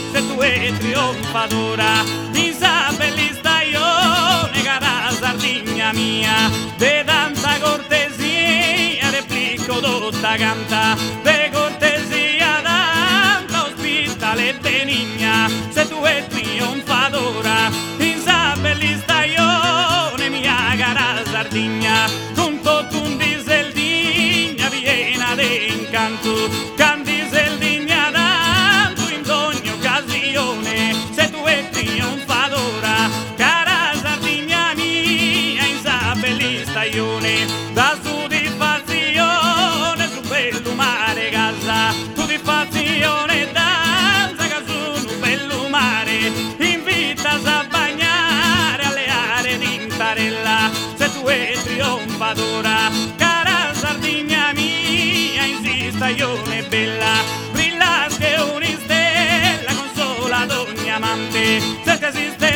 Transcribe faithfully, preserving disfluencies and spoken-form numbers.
se tu è trionfatora, disabellista io, cara Sardegna mia, de tanta cortesia, replico tutta canta, de cortesia tanta ospitale benigna, se tu è trionfatora, disabellista io, mia cara Sardegna, con tutto un diseldigna piena di incanto, candiseldigna tanto in ogni occasione, se tu è trionfatora, cara Sardegna mia, Isabellista ione, da soddisfazione su bello mare casa, soddisfazione danza che su un bello mare, invita a bagnare alle aree di Intarella, se tu è trionfatora, cara Sardegna mia, insista ione bella, brilla che ogni stella consola ad ogni amante, se che esiste